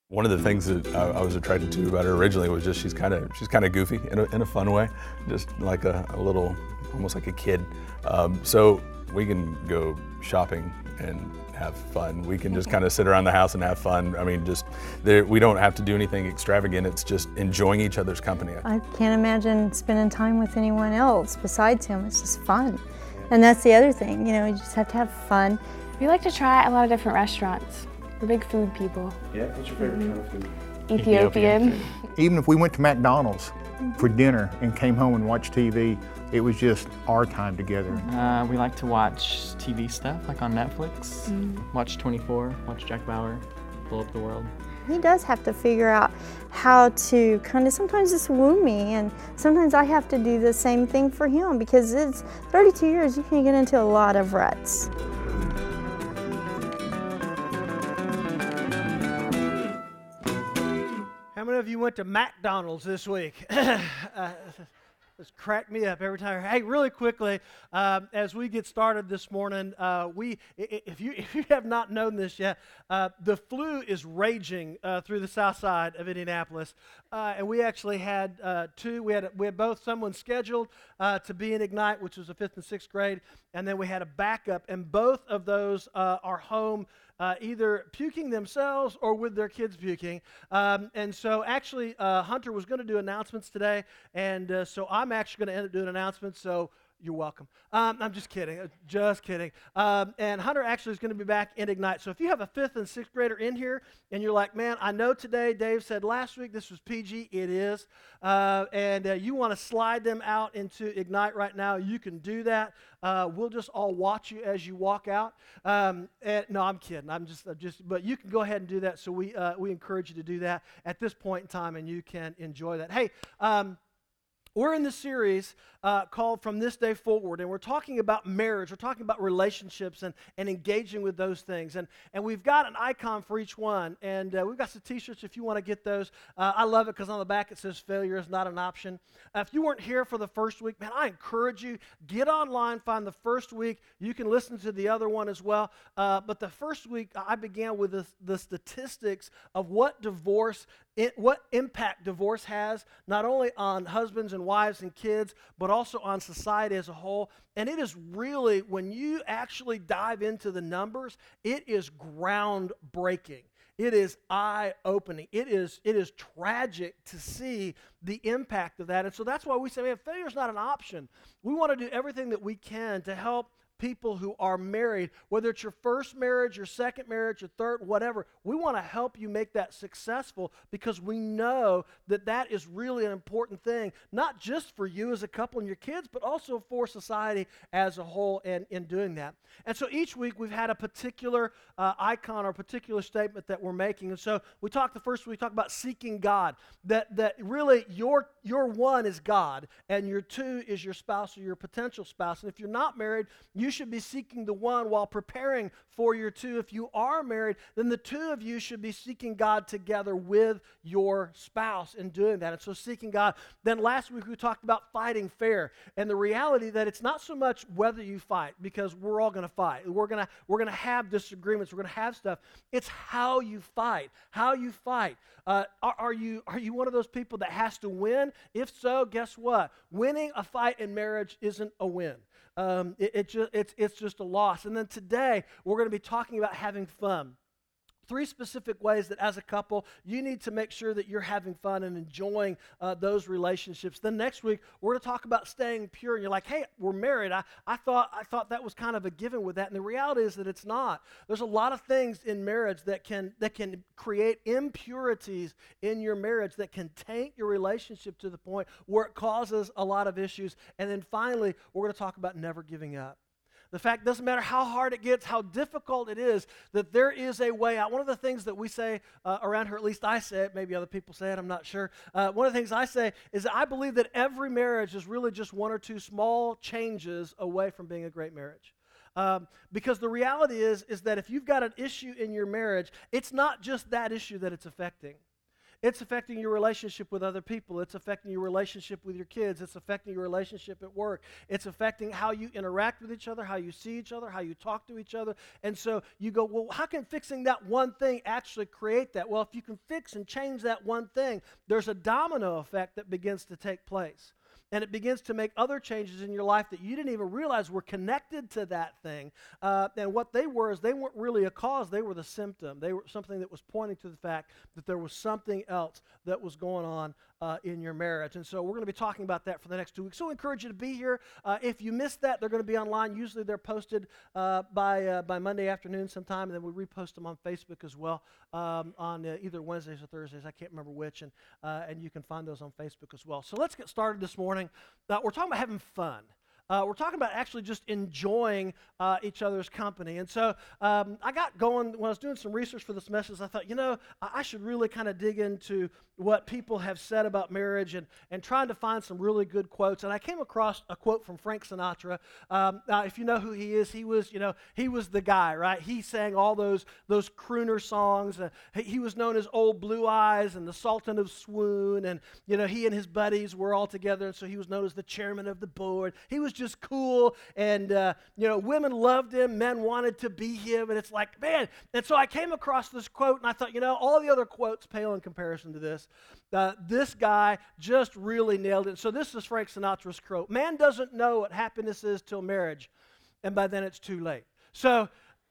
One of the things that I was attracted to about her originally was just she's kind of goofy in a fun way, just like a little, almost like a kid. So we can go shopping and have fun. We can just kind of sit around the house and have fun. I mean, we don't have to do anything extravagant. It's just enjoying each other's company. I can't imagine spending time with anyone else besides him. It's just fun. And that's the other thing, you just have to have fun. We like to try a lot of different restaurants. We're big food people. Yeah, what's your favorite kind of food? Ethiopian. Even if we went to McDonald's for dinner and came home and watched TV, it was just our time together. We like to watch TV stuff, like on Netflix. Watch 24, watch Jack Bauer, Blow Up the World. He does have to figure out how to kind of sometimes just woo me, and sometimes I have to do the same thing for him because it's 32 years, you can get into a lot of ruts. How many of you went to McDonald's this week? This cracked me up every time. Hey, really quickly, as we get started this morning, if you have not known this yet, the flu is raging through the south side of Indianapolis, and we actually had two. We had both someone scheduled to be in Ignite, which was the 5th and 6th grade, and then we had a backup, and both of those are home. Either puking themselves or with their kids puking. And so actually Hunter was going to do announcements today, and so I'm actually going to end up doing announcements, so you're welcome. I'm just kidding, and Hunter actually is going to be back in Ignite. So if you have a 5th and 6th grader in here, and you're like, man, I know today Dave said last week this was PG, it is, and you want to slide them out into Ignite right now, you can do that. We'll just all watch you as you walk out. And no, I'm kidding. But you can go ahead and do that. So we encourage you to do that at this point in time, and you can enjoy that. Hey, we're in this series called From This Day Forward, and we're talking about marriage. We're talking about relationships and engaging with those things. And we've got an icon for each one, and we've got some T-shirts if you want to get those. I love it because on the back it says failure is not an option. If you weren't here for the first week, man, I encourage you, get online, find the first week. You can listen to the other one as well. But the first week, I began with the statistics of what impact divorce has, not only on husbands and wives and kids, but also on society as a whole. And it is really, when you actually dive into the numbers, it is groundbreaking. It is eye-opening. It is tragic to see the impact of that. And so that's why we say, man, failure is not an option. We want to do everything that we can to help people who are married, whether it's your first marriage, your second marriage, your third, whatever. We want to help you make that successful because we know that that is really an important thing, not just for you as a couple and your kids, but also for society as a whole and in doing that. And so each week we've had a particular icon or a particular statement that we're making. And so the first week we talked about seeking God, that really your one is God and your two is your spouse or your potential spouse. And if you're not married, you should be seeking the one while preparing for your two. If you are married, then the two of you should be seeking God together with your spouse in doing that. And so seeking God. Then last week we talked about fighting fair and the reality that it's not so much whether you fight, because we're all going to fight. We're going to have disagreements. We're going to have stuff. It's how you fight. How you fight. Are you one of those people that has to win? If so, guess what? Winning a fight in marriage isn't a win. It's just a loss. And then today, we're going to be talking about having fun. 3 specific ways that as a couple, you need to make sure that you're having fun and enjoying those relationships. Then next week, we're going to talk about staying pure. And you're like, hey, we're married. I thought that was kind of a given with that. And the reality is that it's not. There's a lot of things in marriage that can create impurities in your marriage that can taint your relationship to the point where it causes a lot of issues. And then finally, we're going to talk about never giving up. The fact doesn't matter how hard it gets, how difficult it is, that there is a way out. One of the things that we say around here, at least I say it, maybe other people say it, I'm not sure. One of the things I say is that I believe that every marriage is really just 1 or 2 small changes away from being a great marriage. Because the reality is that if you've got an issue in your marriage, it's not just that issue that it's affecting. It's affecting your relationship with other people. It's affecting your relationship with your kids. It's affecting your relationship at work. It's affecting how you interact with each other, how you see each other, how you talk to each other. And so you go, well, how can fixing that one thing actually create that? Well, if you can fix and change that one thing, there's a domino effect that begins to take place. And it begins to make other changes in your life that you didn't even realize were connected to that thing. And what they were is they weren't really a cause. They were the symptom. They were something that was pointing to the fact that there was something else that was going on in your marriage. And so we're going to be talking about that for the next 2 weeks. So I encourage you to be here. If you missed that, they're going to be online. Usually they're posted by Monday afternoon sometime, and then we repost them on Facebook as well on either Wednesdays or Thursdays. I can't remember which, and you can find those on Facebook as well. So let's get started this morning. We're talking about having fun. We're talking about actually just enjoying each other's company. And so I got going when I was doing some research for this message. I thought, I should really kind of dig into what people have said about marriage and trying to find some really good quotes. And I came across a quote from Frank Sinatra. If you know who he is, he was the guy, right? He sang all those crooner songs. He was known as Old Blue Eyes and the Sultan of Swoon. And, he and his buddies were all together. And so he was known as the chairman of the board. He was just cool, and women loved him, men wanted to be him, and it's like, man. And so I came across this quote, and I thought, all the other quotes pale in comparison to this. This guy just really nailed it. So this is Frank Sinatra's quote: "Man doesn't know what happiness is till marriage, and by then it's too late." So,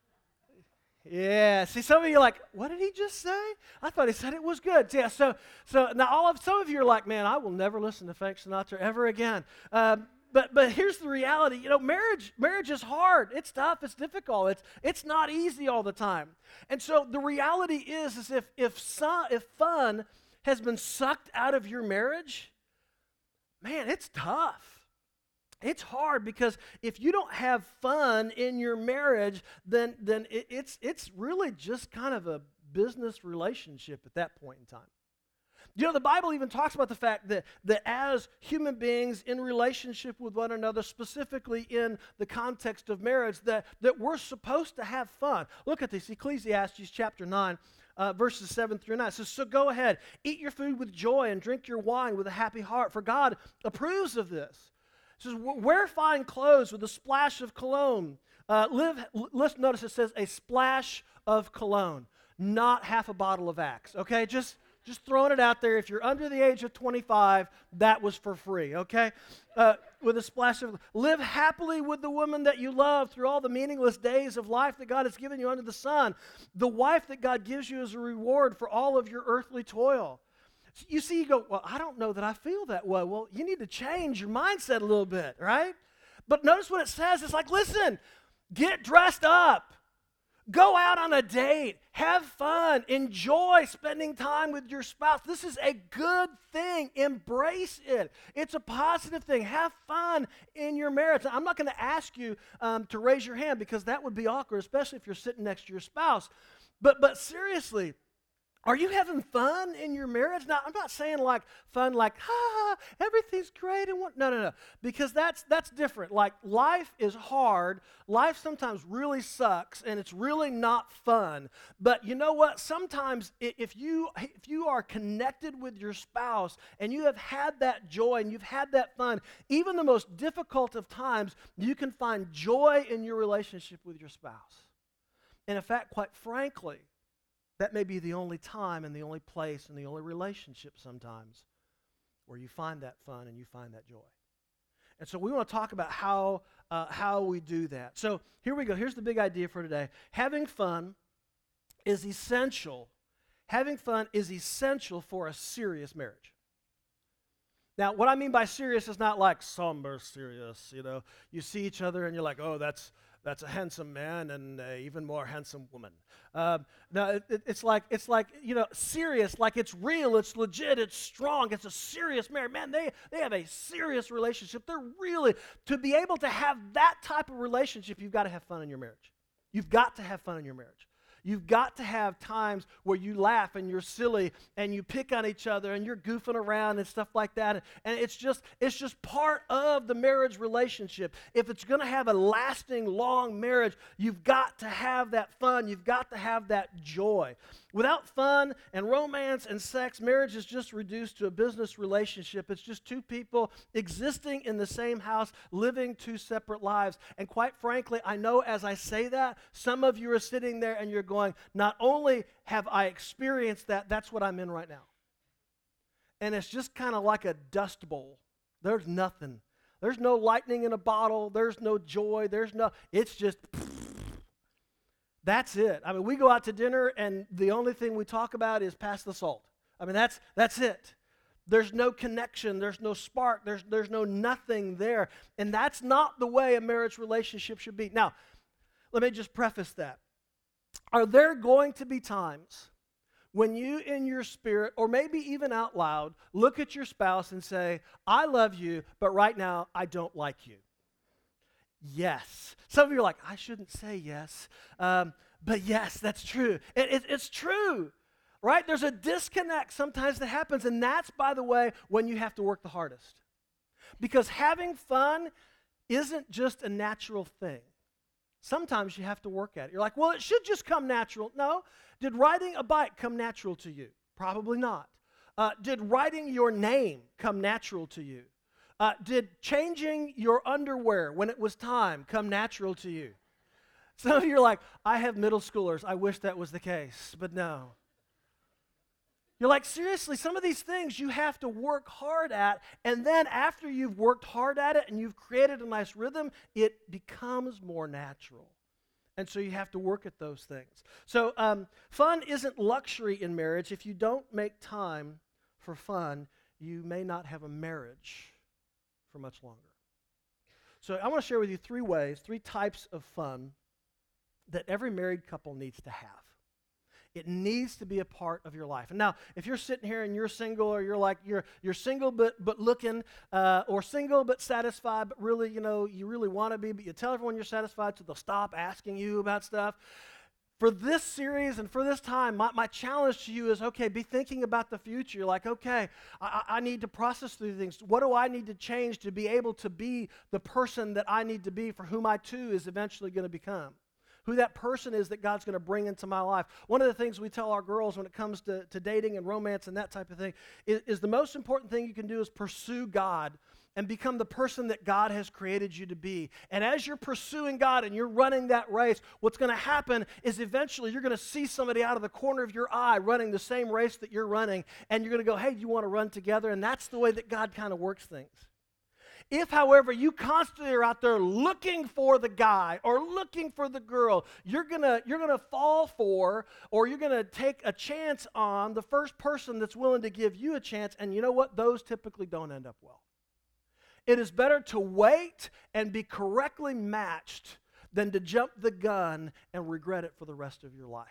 yeah, see, some of you are like, what did he just say? I thought he said it was good. Yeah, so now some of you are like, man, I will never listen to Frank Sinatra ever again. But here's the reality. Marriage is hard. It's tough. It's difficult. It's not easy all the time. And so the reality is if fun has been sucked out of your marriage, man, it's tough. It's hard, because if you don't have fun in your marriage, then it's really just kind of a business relationship at that point in time. The Bible even talks about the fact that as human beings in relationship with one another, specifically in the context of marriage, that we're supposed to have fun. Look at this, Ecclesiastes chapter 9, verses 7 through 9. It says, "So go ahead, eat your food with joy and drink your wine with a happy heart, for God approves of this." It says, "Wear fine clothes with a splash of cologne." Let's notice it says a splash of cologne, not half a bottle of Axe, okay? Just throwing it out there. If you're under the age of 25, that was for free, okay? With a splash of, "Live happily with the woman that you love through all the meaningless days of life that God has given you under the sun. The wife that God gives you is a reward for all of your earthly toil." You see, you go, well, I don't know that I feel that way. Well, you need to change your mindset a little bit, right? But notice what it says. It's like, listen, get dressed up. Go out on a date. Have fun. Enjoy spending time with your spouse. This is a good thing. Embrace it. It's a positive thing. Have fun in your marriage. I'm not going to ask you to raise your hand, because that would be awkward, especially if you're sitting next to your spouse. But seriously, are you having fun in your marriage? Now, I'm not saying like fun like, everything's great and what. No. Because that's different. Like, life is hard. Life sometimes really sucks, and it's really not fun. But you know what? Sometimes if you are connected with your spouse and you have had that joy and you've had that fun, even the most difficult of times, you can find joy in your relationship with your spouse. And in fact, quite frankly, that may be the only time and the only place and the only relationship sometimes where you find that fun and you find that joy. And so we want to talk about how we do that. So here we go. Here's the big idea for today. Having fun is essential. Having fun is essential for a serious marriage. Now, what I mean by serious is not like somber serious. You see each other and you're like, oh, that's a handsome man and an even more handsome woman. No, it's like serious, like it's real, it's legit, it's strong, it's a serious marriage. Man, they have a serious relationship. They're really, to be able to have that type of relationship, you've got to have fun in your marriage. You've got to have fun in your marriage. You've got to have times where you laugh and you're silly and you pick on each other and you're goofing around and stuff like that. And it's just part of the marriage relationship. If it's going to have a lasting, long marriage, you've got to have that fun. You've got to have that joy. Without fun and romance and sex, marriage is just reduced to a business relationship. It's just two people existing in the same house, living two separate lives. And quite frankly, I know as I say that, some of you are sitting there and you're going, not only have I experienced that, that's what I'm in right now. And it's just kind of like a dust bowl. There's nothing. There's no lightning in a bottle. There's no joy. It's just... That's it. I mean, we go out to dinner and the only thing we talk about is pass the salt. I mean, that's it. There's no connection. There's no spark. There's no nothing there. And that's not the way a marriage relationship should be. Now, let me just preface that. Are there going to be times when you in your spirit, or maybe even out loud, look at your spouse and say, I love you, but right now I don't like you? Yes. Some of you are like, I shouldn't say yes. But yes, that's true. It's true, right? There's a disconnect sometimes that happens, and that's, by the way, when you have to work the hardest. Because having fun isn't just a natural thing. Sometimes you have to work at it. You're like, well, it should just come natural. No. Did riding a bike come natural to you? Probably not. Did writing your name come natural to you? Did changing your underwear when it was time come natural to you? Some of you are like, I have middle schoolers. I wish that was the case, but no. You're like, seriously, some of these things you have to work hard at, and then after you've worked hard at it and you've created a nice rhythm, it becomes more natural. And so you have to work at those things. So fun isn't luxury in marriage. If you don't make time for fun, you may not have a marriage for much longer. So I want to share with you three types of fun that every married couple needs to have. It needs to be a part of your life. And now, if you're sitting here and you're single, or you're single but looking, or single but satisfied, but really, you really want to be, but you tell everyone you're satisfied so they'll stop asking you about stuff. For this series and for this time, my challenge to you is, okay, be thinking about the future. You're like, okay, I need to process through things. What do I need to change to be able to be the person that I need to be for whom I too is eventually going to become? Who that person is that God's going to bring into my life. One of the things we tell our girls when it comes to dating and romance and that type of thing is the most important thing you can do is pursue God and become the person that God has created you to be. And as you're pursuing God and you're running that race, what's going to happen is eventually you're going to see somebody out of the corner of your eye running the same race that you're running, and you're going to go, hey, do you want to run together? And that's the way that God kind of works things. If, however, you constantly are out there looking for the guy or looking for the girl, you're gonna fall for, or you're gonna take a chance on the first person that's willing to give you a chance, and you know what? Those typically don't end up well. It is better to wait and be correctly matched than to jump the gun and regret it for the rest of your life.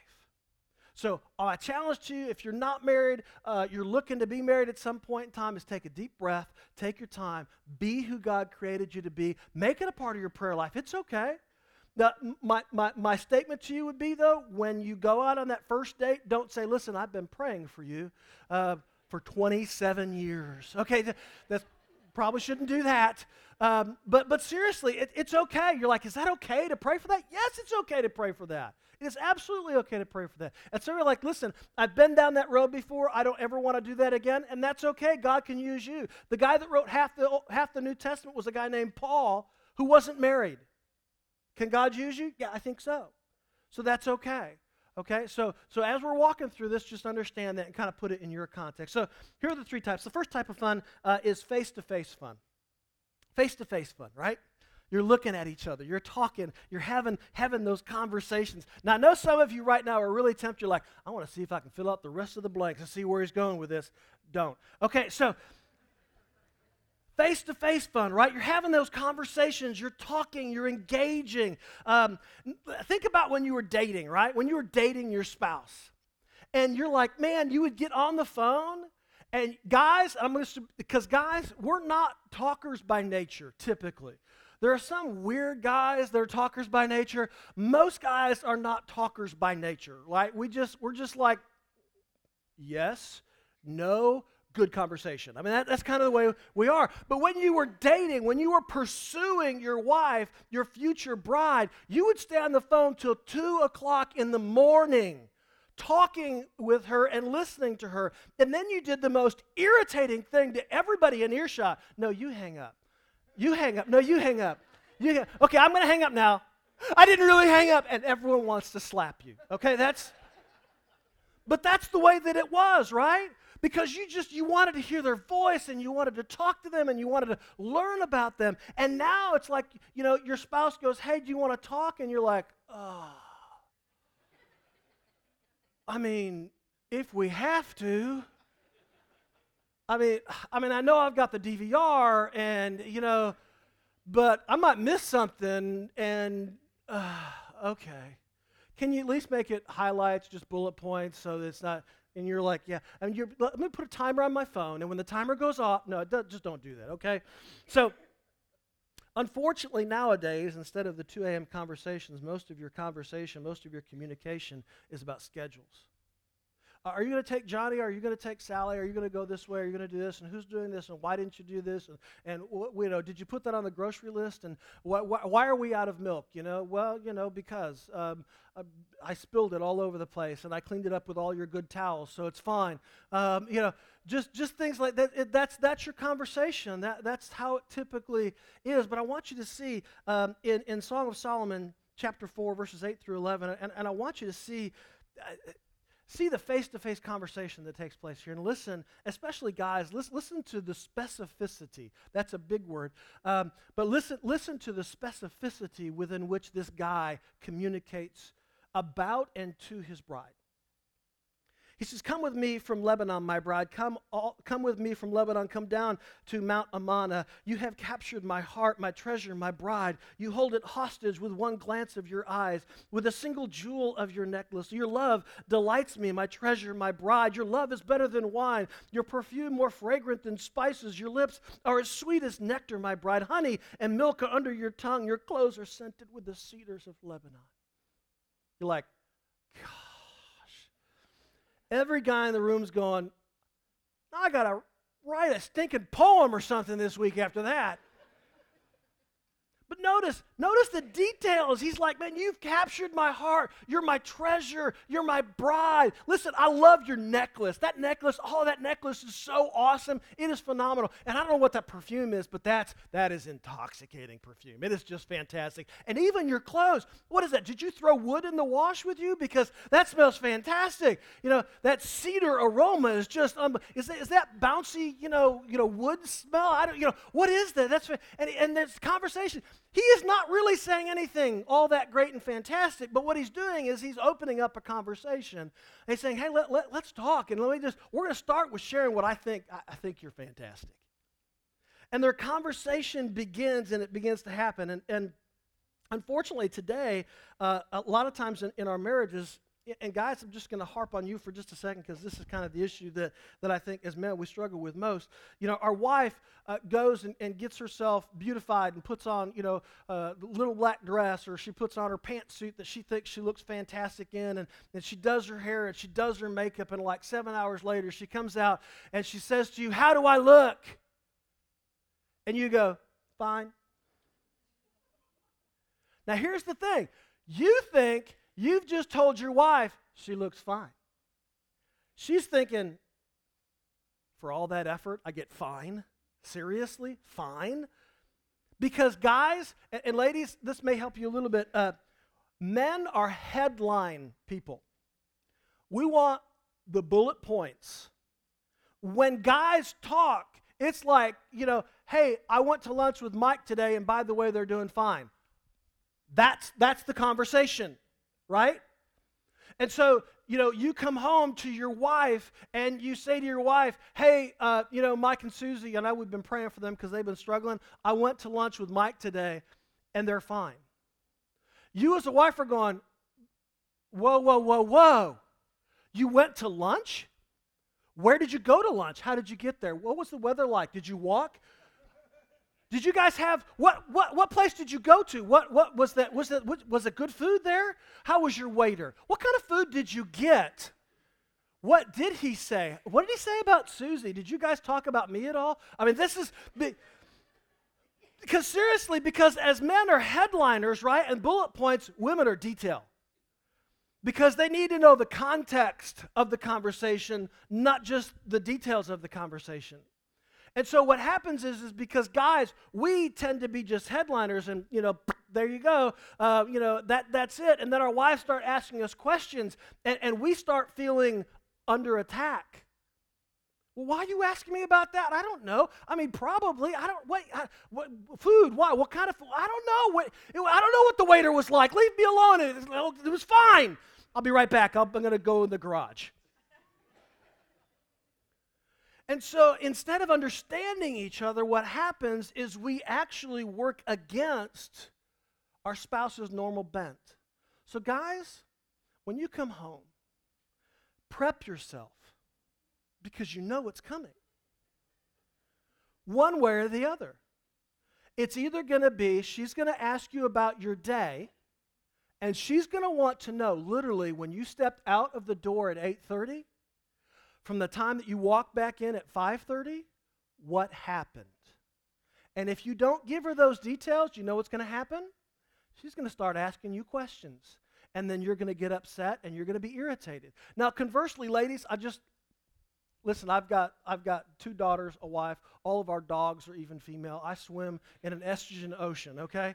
So my challenge to you, if you're not married, you're looking to be married at some point in time, is take a deep breath, take your time, be who God created you to be, make it a part of your prayer life. It's okay. Now, my statement to you would be, though, when you go out on that first date, don't say, listen, I've been praying for you for 27 years. Okay, that's probably shouldn't do that. But seriously, it's okay. You're like, is that okay to pray for that? Yes, it's okay to pray for that. It is absolutely okay to pray for that. And so you're like, listen, I've been down that road before. I don't ever want to do that again. And that's okay. God can use you. The guy that wrote half the New Testament was a guy named Paul who wasn't married. Can God use you? Yeah, I think so. So that's okay. Okay, so as we're walking through this, just understand that and kind of put it in your context. So here are the three types. The first type of fun is face-to-face fun. Face-to-face fun, right? You're looking at each other. You're talking. You're having those conversations. Now, I know some of you right now are really tempted. You're like, I want to see if I can fill out the rest of the blanks and see where he's going with this. Don't. Okay, so face-to-face fun, right? You're having those conversations. You're talking. You're engaging. Think about when you were dating, right? When you were dating your spouse. And you're like, man, you would get on the phone. And guys, because guys, we're not talkers by nature, typically. There are some weird guys that are talkers by nature. Most guys are not talkers by nature. Like we're just like, yes, no, good conversation. I mean, that's kind of the way we are. But when you were dating, when you were pursuing your wife, your future bride, you would stay on the phone till 2 o'clock in the morning, talking with her and listening to her. And then you did the most irritating thing to everybody in earshot. No, you hang up. You hang up. No, you hang up. Okay, I'm going to hang up now. I didn't really hang up. And everyone wants to slap you. Okay, but that's the way that it was, right? Because you wanted to hear their voice and you wanted to talk to them and you wanted to learn about them. And now it's like, your spouse goes, hey, do you want to talk? And you're like, oh. I mean, if we have to. I mean, I know I've got the DVR and, but I might miss something and, okay. Can you at least make it highlights, just bullet points so that it's not, and you're like, yeah. I mean, let me put a timer on my phone, and when the timer goes off, no, just don't do that, okay? So, unfortunately, nowadays, instead of the 2 a.m. conversations, most of your communication is about schedules. Are you going to take Johnny? Are you going to take Sally? Are you going to go this way? Are you going to do this? And who's doing this? And why didn't you do this? And did you put that on the grocery list? And why are we out of milk? Well, because I spilled it all over the place, and I cleaned it up with all your good towels, so it's fine. Just things like that. That's your conversation. That's how it typically is. But I want you to see in Song of Solomon, chapter 4, verses 8 through 11, and I want you to see the face-to-face conversation that takes place here. And listen, especially guys, listen to the specificity. That's a big word. But listen to the specificity within which this guy communicates about and to his bride. He says, come with me from Lebanon, my bride. Come with me from Lebanon. Come down to Mount Amana. You have captured my heart, my treasure, my bride. You hold it hostage with one glance of your eyes, with a single jewel of your necklace. Your love delights me, my treasure, my bride. Your love is better than wine. Your perfume more fragrant than spices. Your lips are as sweet as nectar, my bride. Honey and milk are under your tongue. Your clothes are scented with the cedars of Lebanon. You're like, God. Every guy in the room's going, I got to write a stinking poem or something this week after that. But notice the details. He's like, man, you've captured my heart. You're my treasure. You're my bride. Listen, I love your necklace. That necklace is so awesome. It is phenomenal. And I don't know what that perfume is, but that is intoxicating perfume. It is just fantastic. And even your clothes, what is that? Did you throw wood in the wash with you? Because that smells fantastic. That cedar aroma is just, is that bouncy, wood smell? I don't, what is that? And there's conversation. He is not really saying anything all that great and fantastic, but what he's doing is he's opening up a conversation. And he's saying, hey, let's talk, and we're going to start with sharing what I think you're fantastic. And their conversation begins, and it begins to happen. And unfortunately today, a lot of times in our marriages, and guys, I'm just going to harp on you for just a second because this is kind of the issue that I think as men we struggle with most. Our wife goes and gets herself beautified and puts on, a little black dress, or she puts on her pantsuit that she thinks she looks fantastic in, and she does her hair and she does her makeup, and like 7 hours later she comes out and she says to you, how do I look? And you go, fine. Now here's the thing. You think you've just told your wife she looks fine. She's thinking, for all that effort, I get fine? Seriously? Fine? Because guys, and ladies, this may help you a little bit. Men are headline people. We want the bullet points. When guys talk, it's like, hey, I went to lunch with Mike today, and by the way, they're doing fine. That's the conversation. Right? And so, you come home to your wife and you say to your wife, hey, Mike and Susie, I know we've been praying for them because they've been struggling. I went to lunch with Mike today and they're fine. You as a wife are going, whoa. You went to lunch? Where did you go to lunch? How did you get there? What was the weather like? Did you walk? Did you guys have what place did you go to? What was that? Was it good food there? How was your waiter? What kind of food did you get? What did he say? What did he say about Susie? Did you guys talk about me at all? I mean, this is because seriously, because as men are headliners, right, and bullet points, women are detail. Because they need to know the context of the conversation, not just the details of the conversation. And so what happens is because guys, we tend to be just headliners and, there you go, that's it. And then our wives start asking us questions and we start feeling under attack. Well, why are you asking me about that? I don't know. I mean, probably. What food? Why? What kind of food? I don't know. I don't know what the waiter was like. Leave me alone. It was fine. I'll be right back. I'm going to go in the garage. And so instead of understanding each other, what happens is we actually work against our spouse's normal bent. So guys, when you come home, prep yourself because you know it's coming. One way or the other. It's either going to be she's going to ask you about your day, and she's going to want to know literally when you stepped out of the door at 8:30, from the time that you walk back in at 5:30, what happened? And if you don't give her those details, you know what's going to happen? She's going to start asking you questions. And then you're going to get upset and you're going to be irritated. Now, conversely, ladies, listen, I've got 2 daughters, a wife. All of our dogs are even female. I swim in an estrogen ocean, okay?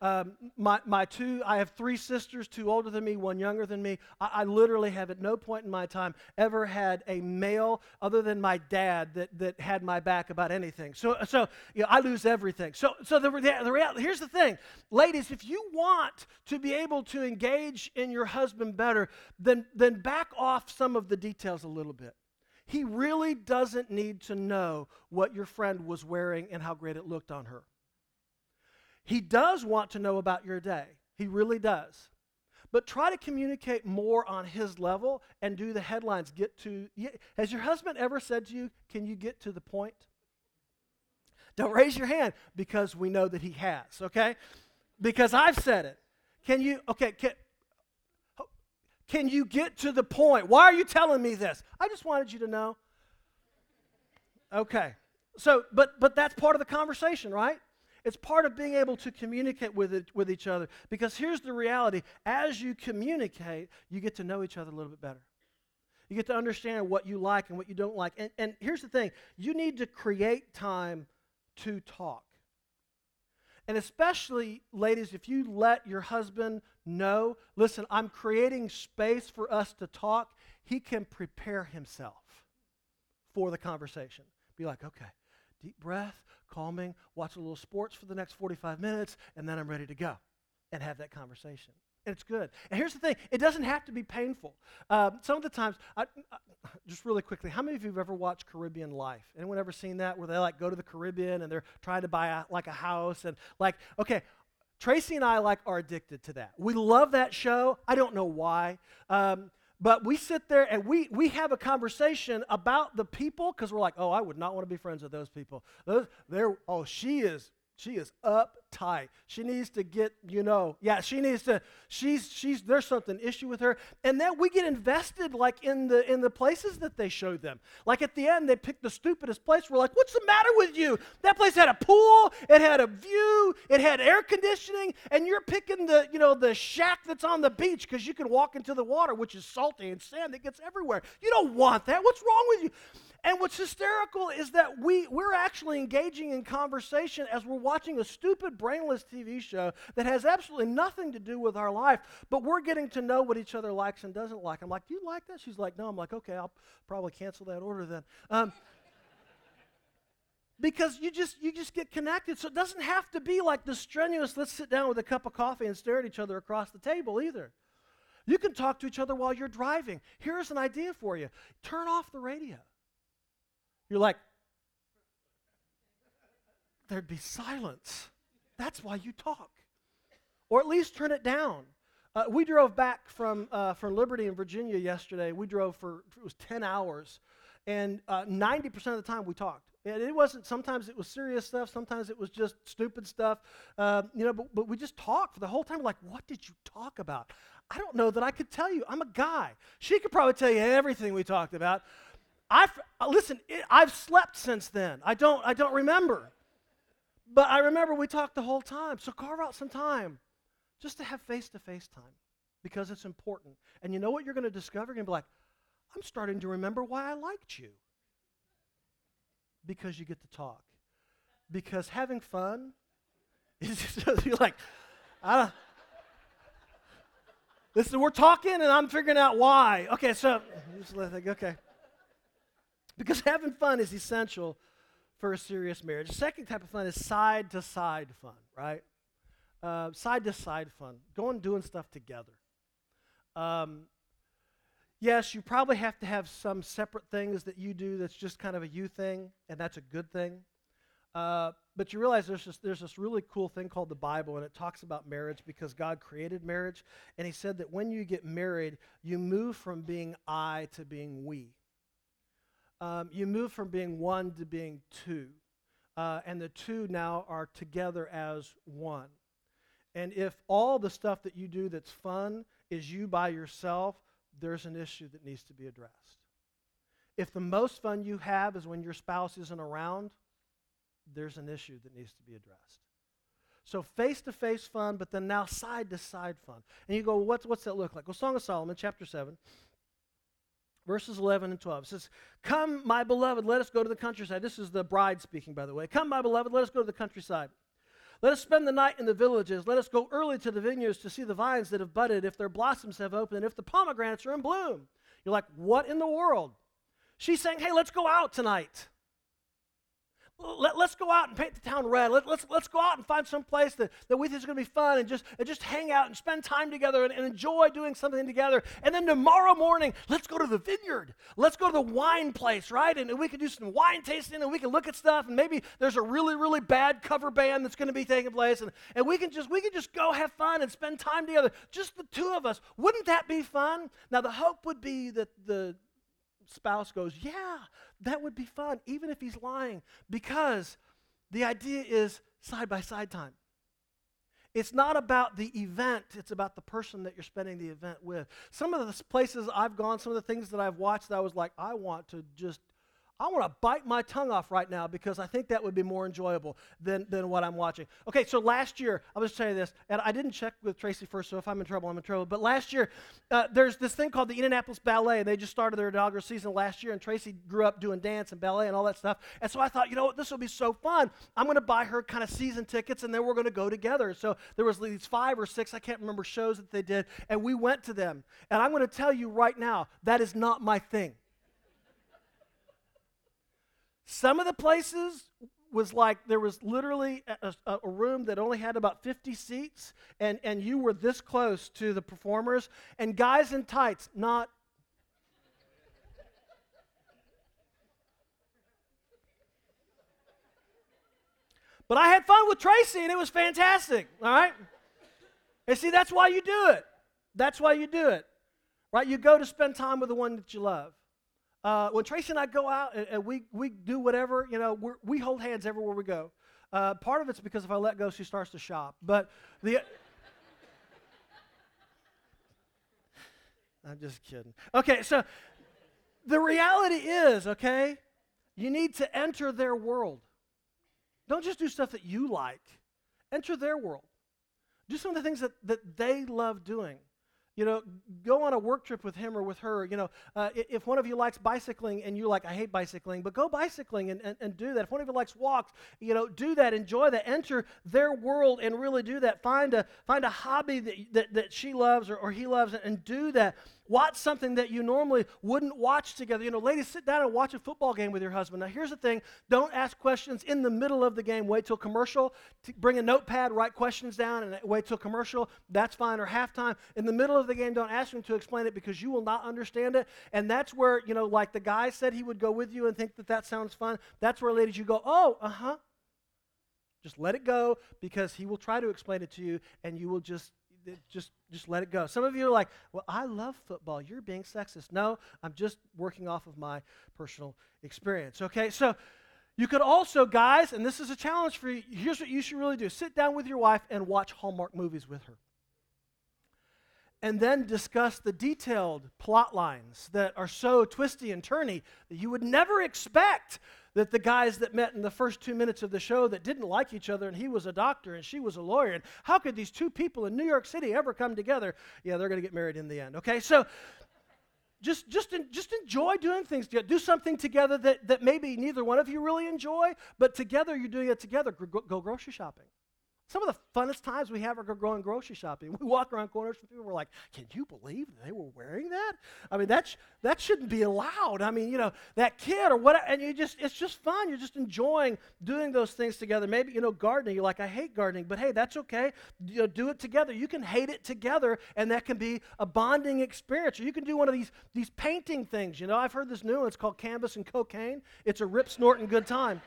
I have 3 sisters, 2 older than me, 1 younger than me. I literally have at no point in my time ever had a male other than my dad that had my back about anything. So I lose everything. So the reality, here's the thing. Ladies, if you want to be able to engage in your husband better, then back off some of the details a little bit. He really doesn't need to know what your friend was wearing and how great it looked on her. He does want to know about your day. He really does. But try to communicate more on his level and do the headlines. Has your husband ever said to you, can you get to the point? Don't raise your hand because we know that he has, okay? Because I've said it. Can you get to the point? Why are you telling me this? I just wanted you to know. Okay. So, but that's part of the conversation, right? It's part of being able to communicate with each other. Because here's the reality. As you communicate, you get to know each other a little bit better. You get to understand what you like and what you don't like. And here's the thing. You need to create time to talk. And especially, ladies, if you let your husband know, listen, I'm creating space for us to talk, he can prepare himself for the conversation. Be like, okay, deep breath, calming, watch a little sports for the next 45 minutes, and then I'm ready to go and have that conversation. And it's good. And here's the thing. It doesn't have to be painful. Some of the times, just really quickly, how many of you have ever watched Caribbean Life? Anyone ever seen that where they go to the Caribbean and they're trying to buy a house? And okay, Tracy and I are addicted to that. We love that show. I don't know why. But we sit there and we have a conversation about the people because we're like, oh, I would not want to be friends with those people. She is uptight. She needs to get, there's something issue with her. And then we get invested in the places that they showed them. Like at the end, they picked the stupidest place. We're like, what's the matter with you? That place had a pool, it had a view, it had air conditioning, and you're picking the shack that's on the beach because you can walk into the water, which is salty and sand that gets everywhere. You don't want that. What's wrong with you? And what's hysterical is that we're actually engaging in conversation as we're watching a stupid, brainless TV show that has absolutely nothing to do with our life, but we're getting to know what each other likes and doesn't like. I'm like, do you like that? She's like, no. I'm like, okay, I'll probably cancel that order then. Because you just get connected. So it doesn't have to be like the strenuous, let's sit down with a cup of coffee and stare at each other across the table either. You can talk to each other while you're driving. Here's an idea for you. Turn off the radio. You're like, there'd be silence. That's why you talk. Or at least turn it down. We drove back from Liberty in Virginia yesterday. We drove it was 10 hours. And 90% of the time we talked. And it wasn't, sometimes it was serious stuff, sometimes it was just stupid stuff, but we just talked for the whole time. We're like, what did you talk about? I don't know that I could tell you. I'm a guy. She could probably tell you everything we talked about. I've slept since then. I don't remember. But I remember we talked the whole time. So carve out some time just to have face-to-face time because it's important. And you know what you're going to discover? You're going to be like, I'm starting to remember why I liked you. Because you get to talk. Because having fun is just, you're like, we're talking and I'm figuring out why. Okay, so just let it go. Okay. Because having fun is essential for a serious marriage. The second type of fun is side-to-side fun, right? Side-to-side fun. Going doing stuff together. Yes, you probably have to have some separate things that you do that's just kind of a you thing, and that's a good thing. But you realize there's this really cool thing called the Bible, and it talks about marriage because God created marriage, and he said that when you get married, you move from being I to being we. You move from being one to being two, and the two now are together as one. And if all the stuff that you do that's fun is you by yourself, there's an issue that needs to be addressed. If the most fun you have is when your spouse isn't around, there's an issue that needs to be addressed. So face-to-face fun, but then now side-to-side fun. And you go, well, what's that look like? Well, Song of Solomon, chapter 7, verses 11 and 12. It says, come, my beloved, let us go to the countryside. This is the bride speaking, by the way. Come, my beloved, let us go to the countryside. Let us spend the night in the villages. Let us go early to the vineyards to see the vines that have budded, if their blossoms have opened, if the pomegranates are in bloom. You're like, what in the world? She's saying, hey, let's go out tonight. Let's go out and paint the town red. Let's go out and find some place that we think is going to be fun and just hang out and spend time together and enjoy doing something together. And then tomorrow morning, let's go to the vineyard. Let's go to the wine place, right? And we can do some wine tasting and we can look at stuff and maybe there's a really, really bad cover band that's going to be taking place and we can just go have fun and spend time together. Just the two of us. Wouldn't that be fun? Now the hope would be that the spouse goes, yeah, that would be fun, even if he's lying, because the idea is side-by-side time. It's not about the event, it's about the person that you're spending the event with. Some of the places I've gone, some of the things that I've watched, I was like, I want to bite my tongue off right now because I think that would be more enjoyable than what I'm watching. Okay, so last year, I'll just tell you this, and I didn't check with Tracy first, so if I'm in trouble, I'm in trouble. But last year, there's this thing called the Indianapolis Ballet, and they just started their inaugural season last year, and Tracy grew up doing dance and ballet and all that stuff. And so I thought, you know what, this will be so fun. I'm going to buy her kind of season tickets, and then we're going to go together. So there was these 5 or 6, I can't remember, shows that they did, and we went to them. And I'm going to tell you right now, that is not my thing. Some of the places was like there was literally a room that only had about 50 seats, and you were this close to the performers, and guys in tights, not. But I had fun with Tracy, and it was fantastic, all right? And see, that's why you do it. That's why you do it, right? You go to spend time with the one that you love. When Tracy and I go out and we do whatever, we hold hands everywhere we go. Part of it's because if I let go, she starts to shop. But I'm just kidding. Okay, so the reality is, okay, you need to enter their world. Don't just do stuff that you like. Enter their world. Do some of the things that they love doing. Go on a work trip with him or with her. If one of you likes bicycling and you're like, I hate bicycling, but go bicycling and do that. If one of you likes walks, do that, enjoy that, enter their world and really do that. Find a hobby that she loves or he loves and do that. Watch something that you normally wouldn't watch together. Ladies, sit down and watch a football game with your husband. Now, here's the thing. Don't ask questions in the middle of the game. Wait till commercial. Bring a notepad, write questions down, and wait till commercial. That's fine. Or halftime. In the middle of the game, don't ask him to explain it because you will not understand it. And that's where, like the guy said he would go with you and think that sounds fun. That's where, ladies, you go, oh, uh-huh. Just let it go because he will try to explain it to you, and you will just Just let it go. Some of you are like, well, I love football. You're being sexist. No, I'm just working off of my personal experience. Okay, so you could also, guys, and this is a challenge for you, here's what you should really do. Sit down with your wife and watch Hallmark movies with her. And then discuss the detailed plot lines that are so twisty and turny that you would never expect that the guys that met in the first 2 minutes of the show that didn't like each other, and he was a doctor and she was a lawyer, and how could these two people in New York City ever come together? Yeah, they're going to get married in the end, okay? So just enjoy doing things together. Do something together that maybe neither one of you really enjoy, but together you're doing it together. Go grocery shopping. Some of the funnest times we have are going grocery shopping. We walk around corners and people are like, can you believe they were wearing that? I mean, that shouldn't be allowed. I mean, that kid or whatever, and it's just fun. You're just enjoying doing those things together. Maybe, gardening, you're like, I hate gardening, but hey, that's okay. Do it together. You can hate it together, and that can be a bonding experience. Or you can do one of these painting things. I've heard this new one. It's called Canvas and Cocaine. It's a rip, snort, and good time.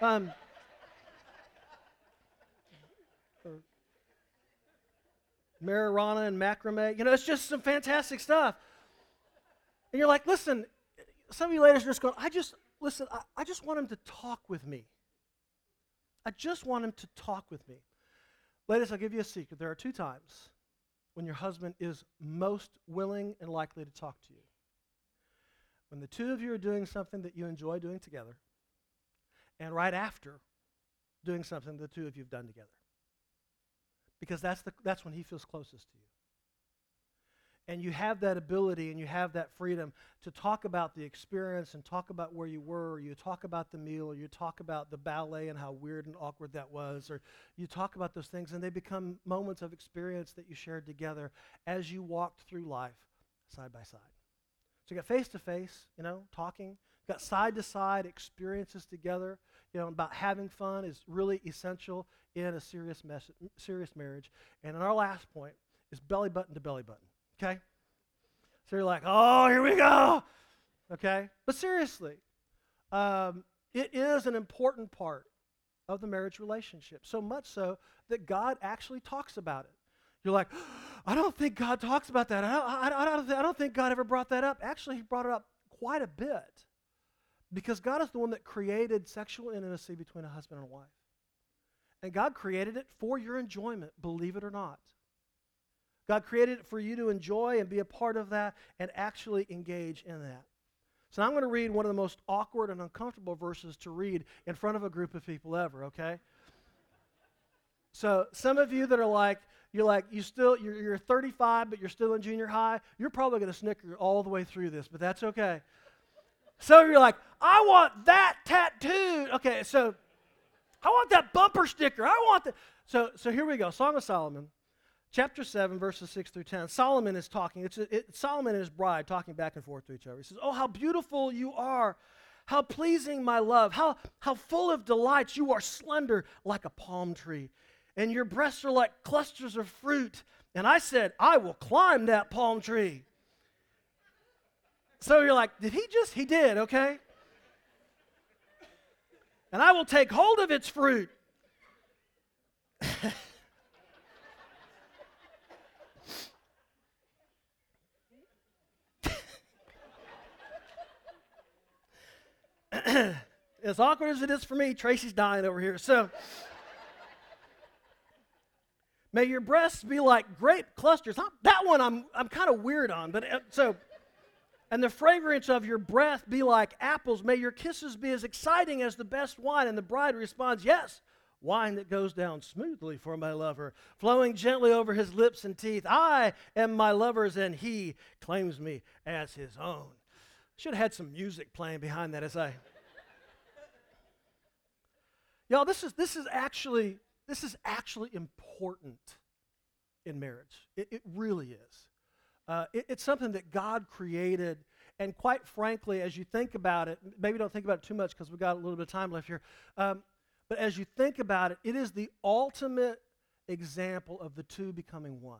Marijuana and macrame. It's just some fantastic stuff. And you're like, listen, some of you ladies are just going, I just want him to talk with me. I just want him to talk with me. Ladies, I'll give you a secret. There are 2 times when your husband is most willing and likely to talk to you. When the 2 of you are doing something that you enjoy doing together, and right after doing something the 2 of you have done together. Because that's when he feels closest to you. And you have that ability and you have that freedom to talk about the experience and talk about where you were, or you talk about the meal, or you talk about the ballet and how weird and awkward that was, or you talk about those things, and they become moments of experience that you shared together as you walked through life side by side. So you got face-to-face, talking. You got side-to-side experiences together. About having fun is really essential in a serious marriage. And our last point is belly button to belly button, okay? So you're like, oh, here we go, okay? But seriously, it is an important part of the marriage relationship, so much so that God actually talks about it. You're like, I don't think God talks about that. I don't think God ever brought that up. Actually, he brought it up quite a bit. Because God is the one that created sexual intimacy between a husband and a wife. And God created it for your enjoyment, believe it or not. God created it for you to enjoy and be a part of that and actually engage in that. So now I'm going to read one of the most awkward and uncomfortable verses to read in front of a group of people ever, okay? So some of you that are you're 35, but you're still in junior high, you're probably going to snicker all the way through this, but that's okay. So you're like, I want that tattooed. Okay, so I want that bumper sticker. I want that. So here we go. Song of Solomon, chapter 7, verses 6 through 10. Solomon is talking. Solomon and his bride talking back and forth to each other. He says, oh, how beautiful you are. How pleasing, my love. How full of delights. You are slender like a palm tree. And your breasts are like clusters of fruit. And I said, I will climb that palm tree. So you're like, he did, okay? And I will take hold of its fruit. As awkward as it is for me, Tracy's dying over here. So, may your breasts be like grape clusters. That one I'm kind of weird on, but so... And the fragrance of your breath be like apples. May your kisses be as exciting as the best wine. And the bride responds, yes, wine that goes down smoothly for my lover, flowing gently over his lips and teeth. I am my lover's, and he claims me as his own. Should have had some music playing behind that as I... Y'all, this is actually important in marriage. It really is. It's something that God created, and quite frankly, as you think about it, maybe don't think about it too much because we've got a little bit of time left here, but as you think about it, it is the ultimate example of the two becoming one.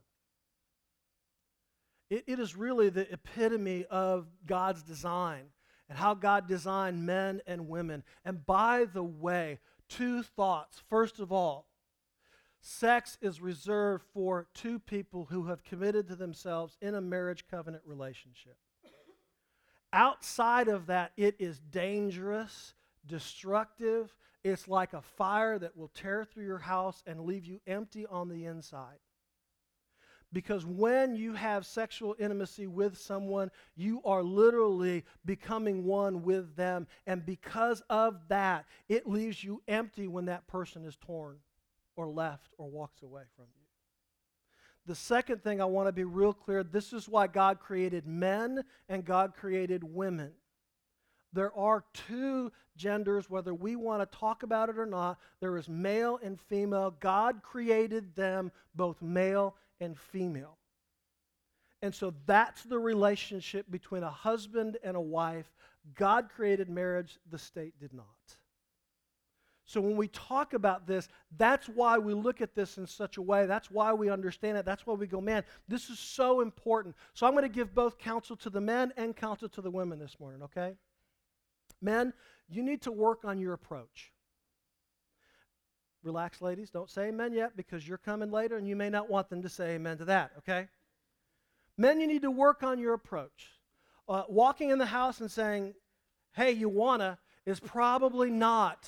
It is really the epitome of God's design and how God designed men and women. And by the way, 2 thoughts. First of all, Sex is reserved for two people who have committed to themselves in a marriage covenant relationship. Outside of that, it is dangerous, destructive. It's like a fire that will tear through your house and leave you empty on the inside. Because when you have sexual intimacy with someone, you are literally becoming one with them. And because of that, it leaves you empty when that person is torn or left or walks away from you. The second thing I want to be real clear, this is why God created men and God created women. There are two genders, whether we want to talk about it or not. There is male and female. God created them both male and female. And so that's the relationship between a husband and a wife. God created marriage, the state did not. So when we talk about this, that's why we look at this in such a way. That's why we understand it. That's why we go, man, this is so important. So I'm going to give both counsel to the men and counsel to the women this morning, okay? Men, you need to work on your approach. Relax, ladies. Don't say amen yet because you're coming later and you may not want them to say amen to that, okay? Men, you need to work on your approach. Walking in the house and saying, hey, you wanna, is probably not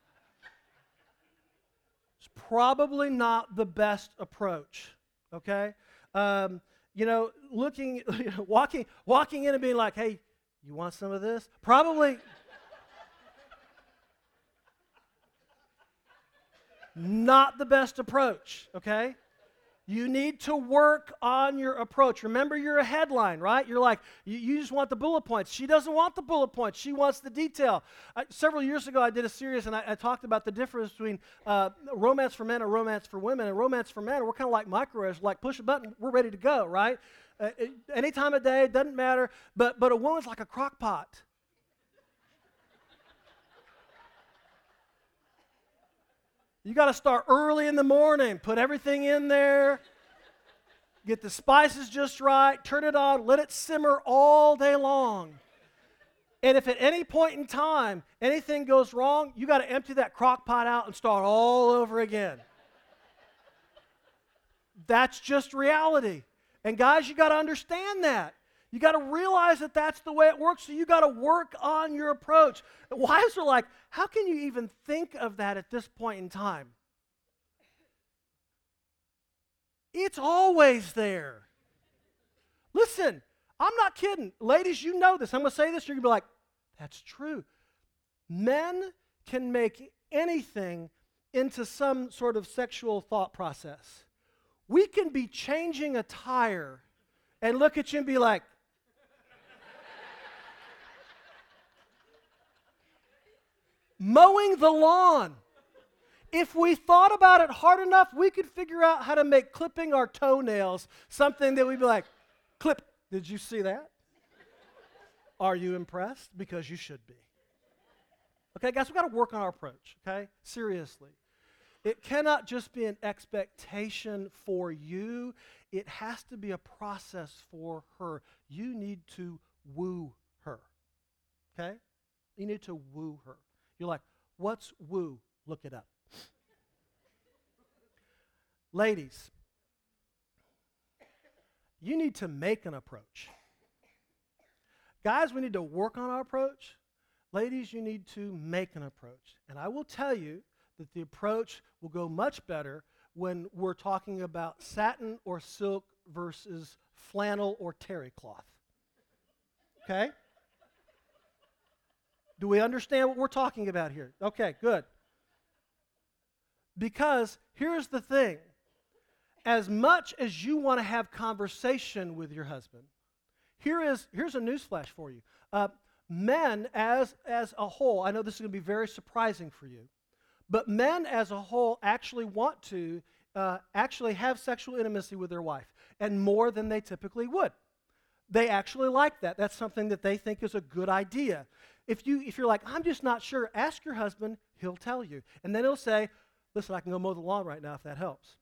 the best approach, okay? Walking in and being like, hey, you want some of this? Probably not the best approach, okay? You need to work on your approach. Remember, you're a headline, right? You're like, you just want the bullet points. She doesn't want the bullet points. She wants the detail. Several years ago, I did a series, and I talked about the difference between romance for men and romance for women. And romance for men, we're kind of like microwaves, like push a button, we're ready to go, right? Any time of day, doesn't matter. But a woman's like a crock pot. You got to start early in the morning, put everything in there, get the spices just right, turn it on, let it simmer all day long. And if at any point in time anything goes wrong, you got to empty that crock pot out and start all over again. That's just reality. And guys, you got to understand that. You got to realize that that's the way it works, so you got to work on your approach. Wives are like, how can you even think of that at this point in time? It's always there. Listen, I'm not kidding. Ladies, you know this. I'm going to say this, you're going to be like, that's true. Men can make anything into some sort of sexual thought process. We can be changing a tire and look at you and be like, mowing the lawn. If we thought about it hard enough, we could figure out how to make clipping our toenails something that we'd be like, clip, did you see that? Are you impressed? Because you should be. Okay, guys, we've got to work on our approach, okay? Seriously. It cannot just be an expectation for you. It has to be a process for her. You need to woo her, okay? You need to woo her. You're like, what's woo? Look it up. Ladies, you need to make an approach. Guys, we need to work on our approach. Ladies, you need to make an approach. And I will tell you that the approach will go much better when we're talking about satin or silk versus flannel or terry cloth. Okay? Do we understand what we're talking about here? Okay, good. Because here's the thing. As much as you want to have conversation with your husband, here's a newsflash for you. Men as a whole, I know this is going to be very surprising for you, but men as a whole actually want to actually have sexual intimacy with their wife, and more than they typically would. They actually like that. That's something that they think is a good idea. If you're like, I'm just not sure, ask your husband, he'll tell you. And then he'll say, listen, I can go mow the lawn right now if that helps.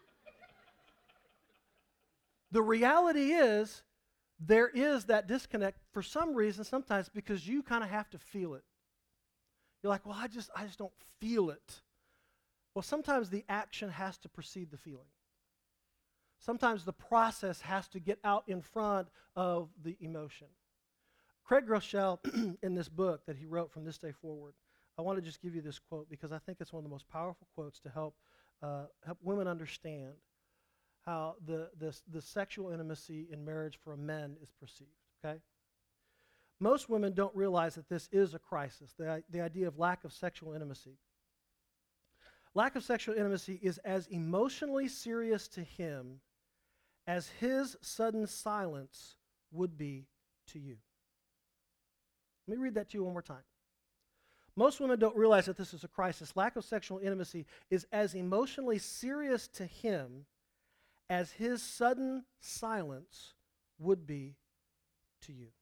The reality is, there is that disconnect for some reason sometimes because you kind of have to feel it. You're like, well, I just don't feel it. Well, sometimes the action has to precede the feeling. Sometimes the process has to get out in front of the emotion. Craig Groeschel, in this book that he wrote From This Day Forward, I want to just give you this quote because I think it's one of the most powerful quotes to help women understand how the sexual intimacy in marriage for men is perceived, okay? Most women don't realize that this is a crisis, the idea of lack of sexual intimacy. Lack of sexual intimacy is as emotionally serious to him as his sudden silence would be to you. Let me read that to you one more time. Most women don't realize that this is a crisis. Lack of sexual intimacy is as emotionally serious to him as his sudden silence would be to you.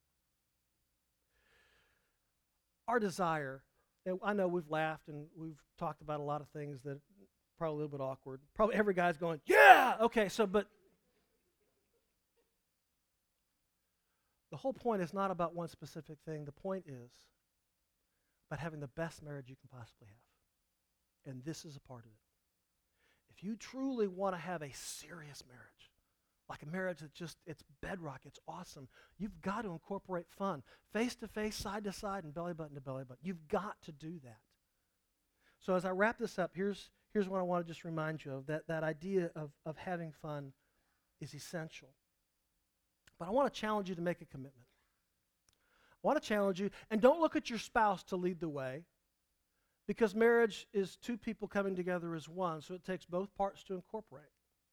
Our desire, and I know we've laughed and we've talked about a lot of things that are probably a little bit awkward. Probably every guy's going, yeah! Okay, but the whole point is not about one specific thing. The point is about having the best marriage you can possibly have. And this is a part of it. If you truly want to have a serious marriage, like a marriage that it's bedrock, it's awesome, you've got to incorporate fun. Face to face, side to side, and belly button to belly button. You've got to do that. So as I wrap this up, here's what I want to just remind you of. That idea of having fun is essential. But I want to challenge you to make a commitment. I want to challenge you, and don't look at your spouse to lead the way, because marriage is two people coming together as one, so it takes both parts to incorporate.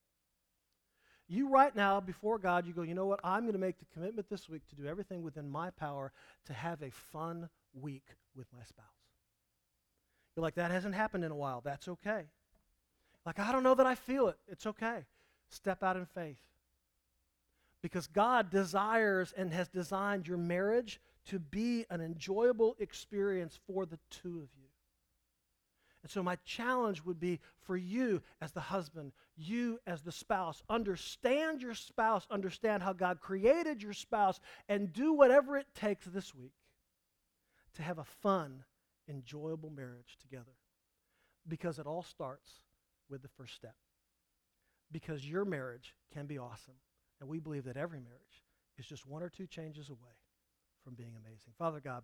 You right now, before God, you go, you know what, I'm going to make the commitment this week to do everything within my power to have a fun week with my spouse. You're like, that hasn't happened in a while. That's okay. Like, I don't know that I feel it. It's okay. Step out in faith. Because God desires and has designed your marriage to be an enjoyable experience for the two of you. And so my challenge would be for you as the husband, you as the spouse, understand your spouse, understand how God created your spouse, and do whatever it takes this week to have a fun, enjoyable marriage together. Because it all starts with the first step. Because your marriage can be awesome. And we believe that every marriage is just one or two changes away from being amazing. Father God,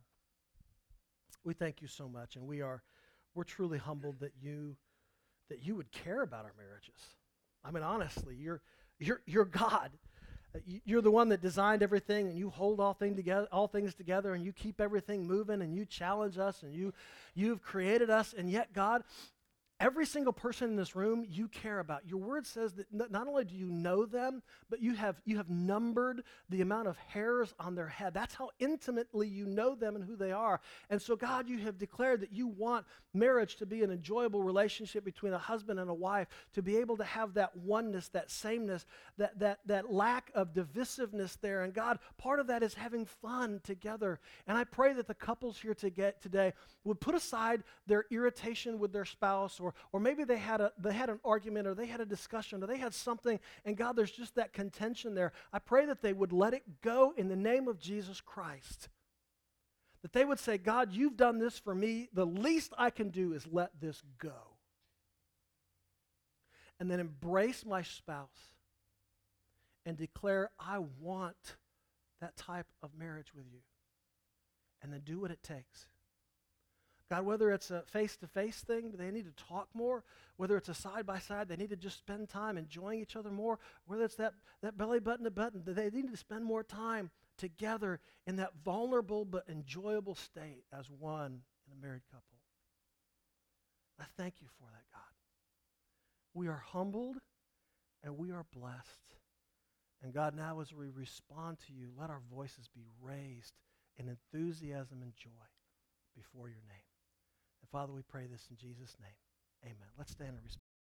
we thank you so much, and we're truly humbled that you would care about our marriages. I mean, honestly, you're God. You're the one that designed everything, and you hold all things together, and you keep everything moving, and you challenge us, and you've created us, and yet, God, every single person in this room you care about. Your word says that not only do you know them, but you have numbered the amount of hairs on their head. That's how intimately you know them and who they are. And so, God, you have declared that you want marriage to be an enjoyable relationship between a husband and a wife, to be able to have that oneness, that sameness, that lack of divisiveness there. And God, part of that is having fun together. And I pray that the couples here today would put aside their irritation with their spouse, or maybe they had an argument, or they had a discussion, or they had something, and God, there's just that contention there. I pray that they would let it go in the name of Jesus Christ. That they would say, God, you've done this for me. The least I can do is let this go. And then embrace my spouse and declare, I want that type of marriage with you. And then do what it takes. God, whether it's a face-to-face thing, they need to talk more. Whether it's a side-by-side, they need to just spend time enjoying each other more. Whether it's that belly button to button, they need to spend more time together in that vulnerable but enjoyable state as one in a married couple. I thank you for that, God. We are humbled and we are blessed. And God, now as we respond to you, let our voices be raised in enthusiasm and joy before your name. And Father, we pray this in Jesus' name. Amen. Let's stand and respond.